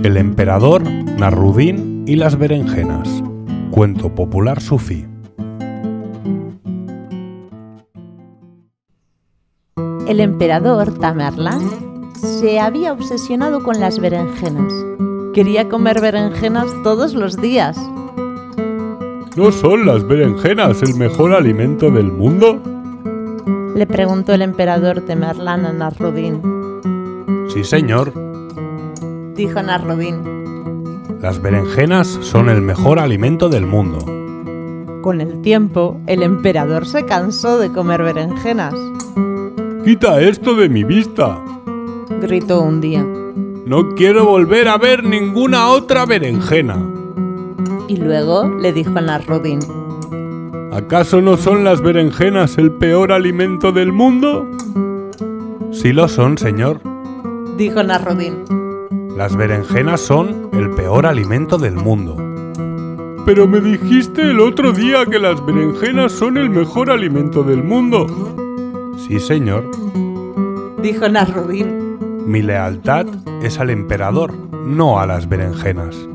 El emperador, Nasrudin y las berenjenas. Cuento popular sufí. El emperador Tamerlán se había obsesionado con las berenjenas. Quería comer berenjenas todos los días. ¿No son las berenjenas el mejor alimento del mundo? Le preguntó el emperador Tamerlán a Nasrudin. Sí, señor. Dijo Nasrudin. Las berenjenas son el mejor alimento del mundo. Con el tiempo, el emperador se cansó de comer berenjenas. ¡Quita esto de mi vista! Gritó un día. No quiero volver a ver ninguna otra berenjena. Y luego le dijo a Nasrudin. ¿Acaso no son las berenjenas el peor alimento del mundo? Sí lo son, señor. Dijo Nasrudin. Las berenjenas son el peor alimento del mundo. Pero me dijiste el otro día que las berenjenas son el mejor alimento del mundo. Sí, señor. Dijo Nasrudin. Mi lealtad es al emperador, no a las berenjenas.